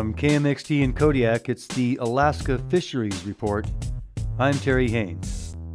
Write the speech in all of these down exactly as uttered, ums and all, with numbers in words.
From K M X T in Kodiak, it's the Alaska Fisheries Report. I'm Terry Haynes.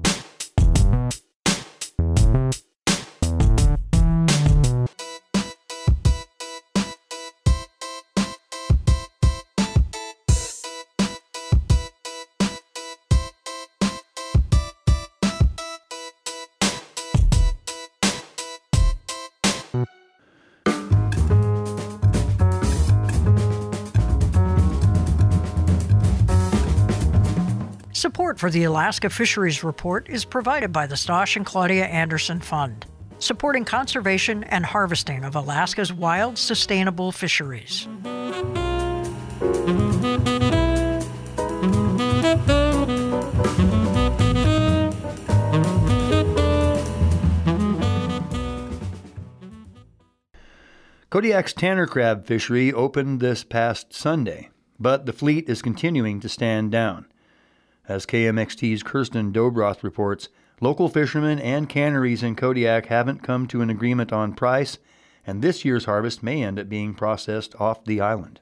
Support for the Alaska Fisheries Report is provided by the Stosh and Claudia Anderson Fund, supporting conservation and harvesting of Alaska's wild, sustainable fisheries. Kodiak's tanner crab fishery opened this past Sunday, but the fleet is continuing to stand down. As K M X T's Kirsten Dobroth reports, local fishermen and canneries in Kodiak haven't come to an agreement on price, and this year's harvest may end up being processed off the island.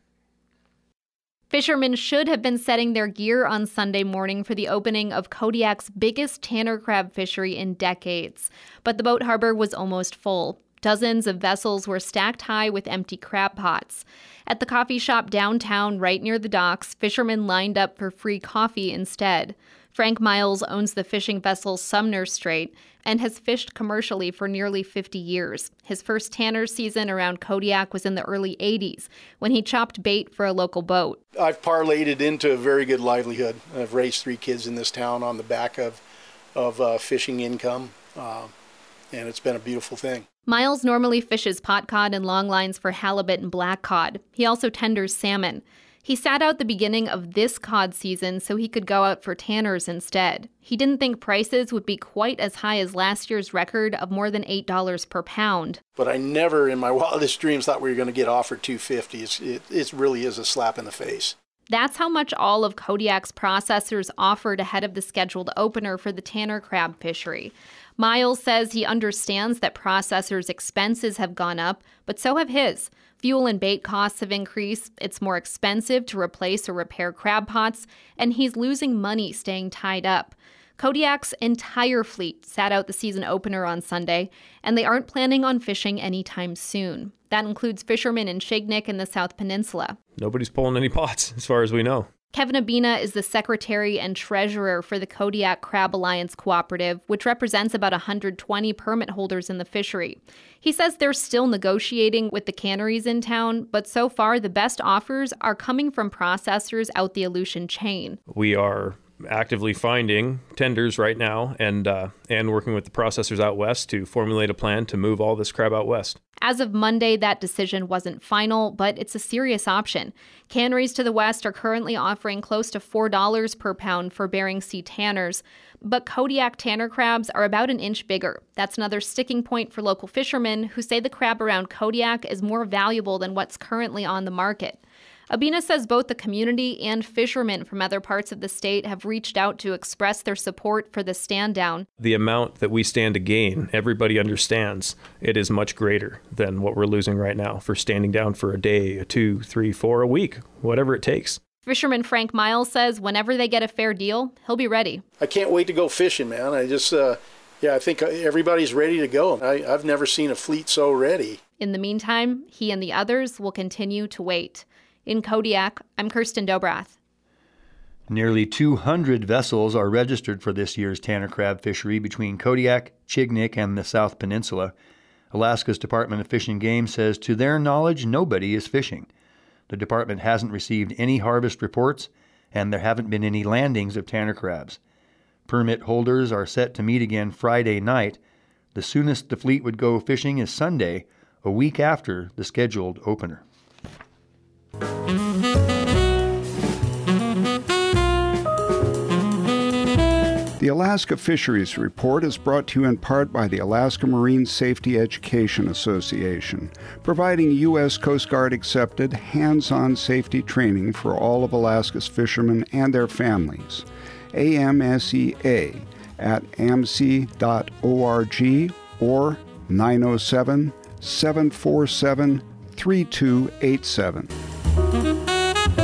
Fishermen should have been setting their gear on Sunday morning for the opening of Kodiak's biggest tanner crab fishery in decades, but the boat harbor was almost full. Dozens of vessels were stacked high with empty crab pots. At the coffee shop downtown, right near the docks, fishermen lined up for free coffee instead. Frank Miles owns the fishing vessel Sumner Strait and has fished commercially for nearly fifty years. His first tanner season around Kodiak was in the early eighties, when he chopped bait for a local boat. I've parlayed it into a very good livelihood. I've raised three kids in this town on the back of, of uh, fishing income, uh, and it's been a beautiful thing. Miles normally fishes pot cod and long lines for halibut and black cod. He also tenders salmon. He sat out the beginning of this cod season so he could go out for tanners instead. He didn't think prices would be quite as high as last year's record of more than eight dollars per pound. But I never in my wildest dreams thought we were going to get offered two dollars and fifty cents. It, it really is a slap in the face. That's how much all of Kodiak's processors offered ahead of the scheduled opener for the tanner crab fishery. Miles says he understands that processors' expenses have gone up, but so have his. Fuel and bait costs have increased, it's more expensive to replace or repair crab pots, and he's losing money staying tied up. Kodiak's entire fleet sat out the season opener on Sunday, and they aren't planning on fishing anytime soon. That includes fishermen in Chignik and the South Peninsula. Nobody's pulling any pots, as far as we know. Kevin Abina is the secretary and treasurer for the Kodiak Crab Alliance Cooperative, which represents about one hundred twenty permit holders in the fishery. He says they're still negotiating with the canneries in town, but so far the best offers are coming from processors out the Aleutian chain. We are actively finding tenders right now and uh, and working with the processors out west to formulate a plan to move all this crab out west. As of Monday, that decision wasn't final, but it's a serious option. Canneries to the west are currently offering close to four dollars per pound for Bering Sea tanners, but Kodiak tanner crabs are about an inch bigger. That's another sticking point for local fishermen who say the crab around Kodiak is more valuable than what's currently on the market. Abina says both the community and fishermen from other parts of the state have reached out to express their support for the stand down. The amount that we stand to gain, everybody understands it is much greater than what we're losing right now for standing down for a day, a two, three, four, a week, whatever it takes. Fisherman Frank Miles says whenever they get a fair deal, he'll be ready. I can't wait to go fishing, man. I just, uh, yeah, I think everybody's ready to go. I, I've never seen a fleet so ready. In the meantime, he and the others will continue to wait. In Kodiak, I'm Kirsten Dobroth. Nearly two hundred vessels are registered for this year's tanner crab fishery between Kodiak, Chignik, and the South Peninsula. Alaska's Department of Fish and Game says to their knowledge, nobody is fishing. The department hasn't received any harvest reports, and there haven't been any landings of tanner crabs. Permit holders are set to meet again Friday night. The soonest the fleet would go fishing is Sunday, a week after the scheduled opener. The Alaska Fisheries Report is brought to you in part by the Alaska Marine Safety Education Association, providing U S Coast Guard accepted hands-on safety training for all of Alaska's fishermen and their families. A M S E A at A M S E dot org or nine oh seven, seven four seven, three two eight seven.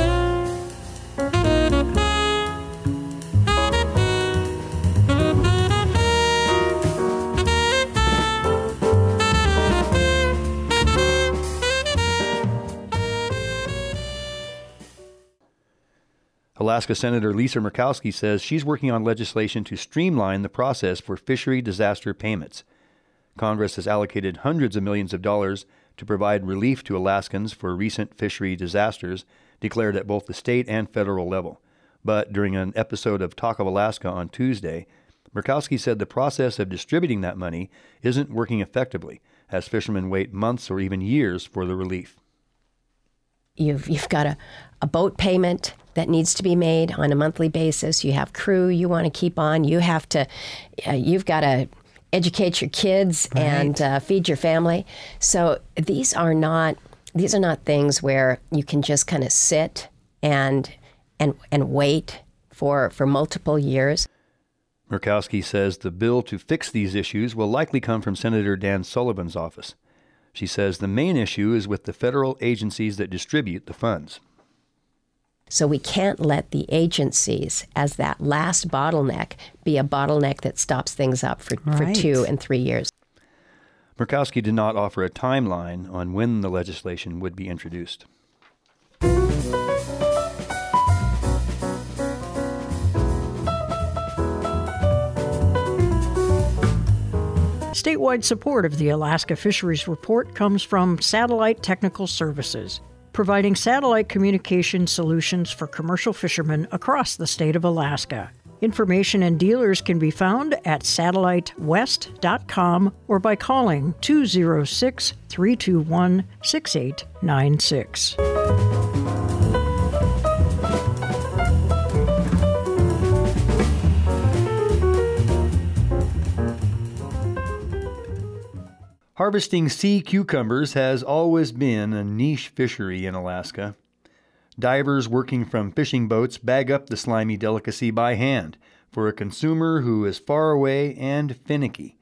Alaska Senator Lisa Murkowski says she's working on legislation to streamline the process for fishery disaster payments. Congress has allocated hundreds of millions of dollars to provide relief to Alaskans for recent fishery disasters declared at both the state and federal level. But during an episode of Talk of Alaska on Tuesday, Murkowski said the process of distributing that money isn't working effectively, as fishermen wait months or even years for the relief. You've, you've got a, a boat payment that needs to be made on a monthly basis. You have crew you want to keep on. You have to, uh, you've got to educate your kids right. and uh, feed your family. So these are not these are not things where you can just kind of sit and and and wait for for multiple years. Murkowski says the bill to fix these issues will likely come from Senator Dan Sullivan's office. She says the main issue is with the federal agencies that distribute the funds. So we can't let the agencies, as that last bottleneck, be a bottleneck that stops things up for, right. for two and three years. Murkowski did not offer a timeline on when the legislation would be introduced. Statewide support of the Alaska Fisheries Report comes from Satellite Technical Services, providing satellite communication solutions for commercial fishermen across the state of Alaska. Information and dealers can be found at satellite west dot com or by calling two oh six, three two one, six eight nine six. Harvesting sea cucumbers has always been a niche fishery in Alaska. Divers working from fishing boats bag up the slimy delicacy by hand for a consumer who is far away and finicky.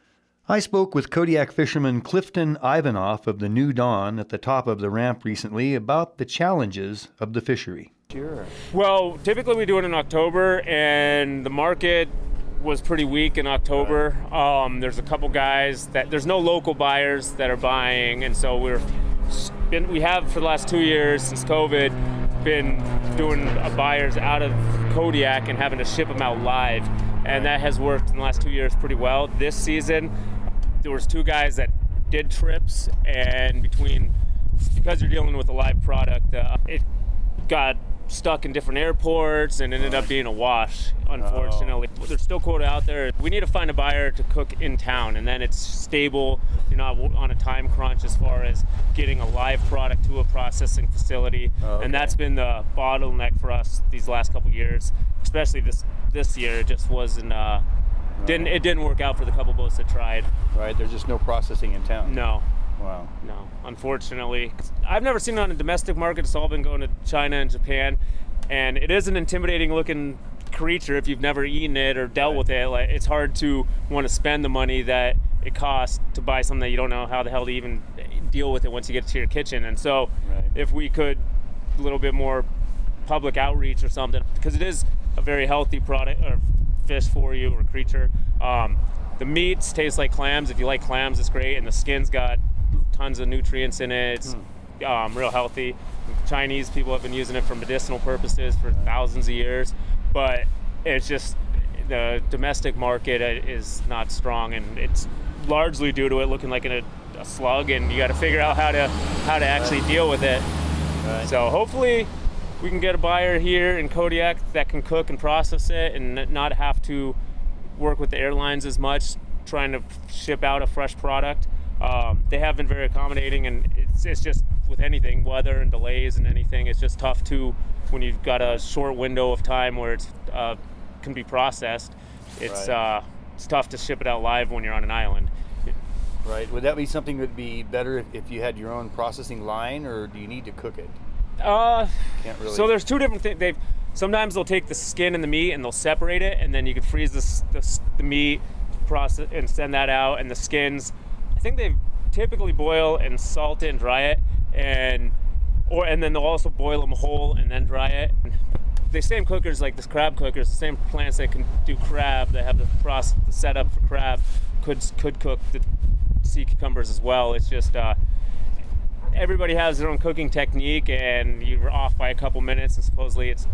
I spoke with Kodiak fisherman Clifton Ivanoff of the New Dawn at the top of the ramp recently about the challenges of the fishery. Sure. Well, typically we do it in October, and the market was pretty weak in October. Um, there's a couple guys that there's no local buyers that are buying, and so we're been we have for the last two years since COVID been doing uh, buyers out of Kodiak and having to ship them out live, and that has worked in the last two years pretty well. This season there was two guys that did trips, and between because you're dealing with a live product, uh, it got stuck in different airports and ended up being a wash, unfortunately. Oh. There's still quota out there. We need to find a buyer to cook in town, and then it's stable. You're not on a time crunch as far as getting a live product to a processing facility. Oh, okay. And that's been the bottleneck for us these last couple years, especially this this year. It just wasn't uh right. didn't it didn't work out for the couple boats that tried. Right, there's just no processing in town. No. Wow. No, unfortunately. I've never seen it on a domestic market. It's all been going to China and Japan. And it is an intimidating looking creature if you've never eaten it or dealt right. with it. Like, it's hard to want to spend the money that it costs to buy something that you don't know how the hell to even deal with it once you get to your kitchen. And so right. if we could a little bit more public outreach or something, because it is a very healthy product or fish for you or creature. Um, the meats taste like clams. If you like clams, it's great. And the skin's got tons of nutrients in it. It's mm. um, real healthy. Chinese people have been using it for medicinal purposes for thousands of years, but it's just the domestic market is not strong, and it's largely due to it looking like a, a slug, and you got to figure out how to how to actually deal with it. Right. So hopefully we can get a buyer here in Kodiak that can cook and process it and not have to work with the airlines as much trying to ship out a fresh product. Um, they have been very accommodating, and it's, it's just with anything, weather and delays and anything, it's just tough to when you've got a short window of time where it's uh, can be processed. It's right. uh, it's tough to ship it out live when you're on an island. It, right. Would that be something that would be better if, if you had your own processing line, or do you need to cook it? Uh, Can't really. So there's two different things. They've sometimes they'll take the skin and the meat and they'll separate it, and then you can freeze the the, the meat, process and send that out, and the skins. I think they typically boil and salt it and dry it, and or and then they'll also boil them whole and then dry it. The same cookers, like this crab cookers, the same plants that can do crab, that have the process the setup for crab, could could cook the sea cucumbers as well. It's just uh, everybody has their own cooking technique, and you're off by a couple minutes, and supposedly it's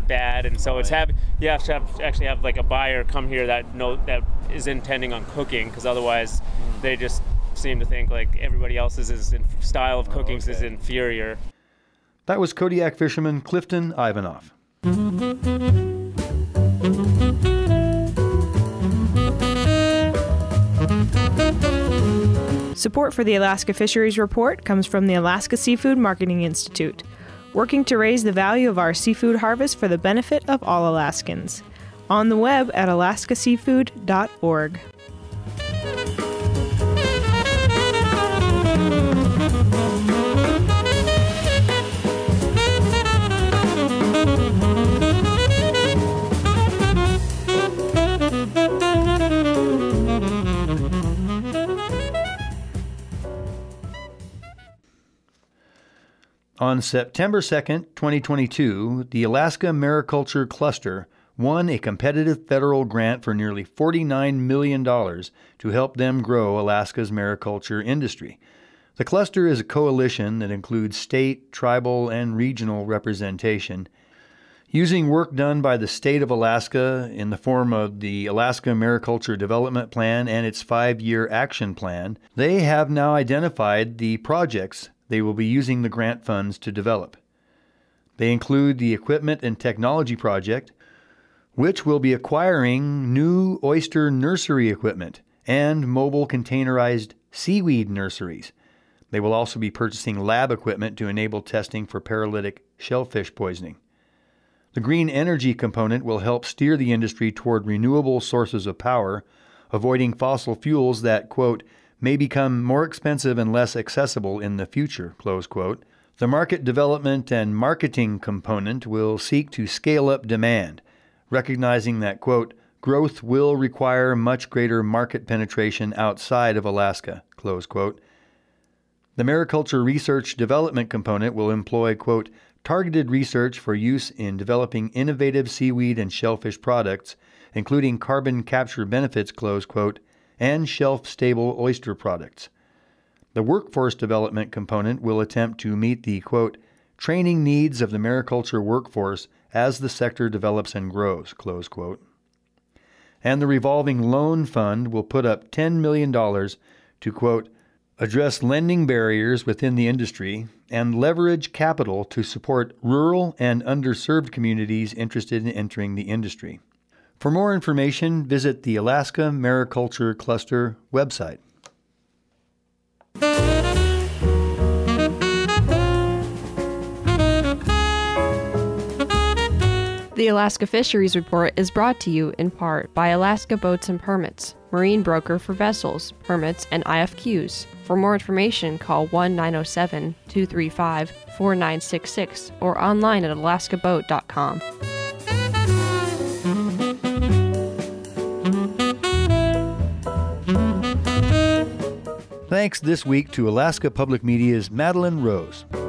bad, and so it's have you have to have, actually have like a buyer come here that know that is intending on cooking, because otherwise mm. they just seem to think like everybody else's is in, style of cooking oh, okay. is inferior. That was Kodiak fisherman Clifton Ivanoff. Support for the Alaska Fisheries Report comes from the Alaska Seafood Marketing Institute, working to raise the value of our seafood harvest for the benefit of all Alaskans. On the web at alaska seafood dot org. On September second, twenty twenty-two, the Alaska Mariculture Cluster won a competitive federal grant for nearly forty-nine million dollars to help them grow Alaska's mariculture industry. The cluster is a coalition that includes state, tribal, and regional representation. Using work done by the state of Alaska in the form of the Alaska Mariculture Development Plan and its five-year action plan, they have now identified the projects they will be using the grant funds to develop. They include the Equipment and Technology Project, which will be acquiring new oyster nursery equipment and mobile containerized seaweed nurseries. They will also be purchasing lab equipment to enable testing for paralytic shellfish poisoning. The green energy component will help steer the industry toward renewable sources of power, avoiding fossil fuels that, quote, may become more expensive and less accessible in the future, close quote. The market development and marketing component will seek to scale up demand, recognizing that, quote, growth will require much greater market penetration outside of Alaska, close quote. The mariculture research development component will employ, quote, targeted research for use in developing innovative seaweed and shellfish products, including carbon capture benefits, close quote, and shelf-stable oyster products. The workforce development component will attempt to meet the, quote, training needs of the mariculture workforce as the sector develops and grows, close quote. And the revolving loan fund will put up ten million dollars to, quote, address lending barriers within the industry and leverage capital to support rural and underserved communities interested in entering the industry. For more information, visit the Alaska Mariculture Cluster website. The Alaska Fisheries Report is brought to you in part by Alaska Boats and Permits, marine broker for vessels, permits, and I F Qs. For more information, call one nine zero seven, two three five, four nine six six or online at alaska boat dot com. Thanks this week to Alaska Public Media's Madeline Rose.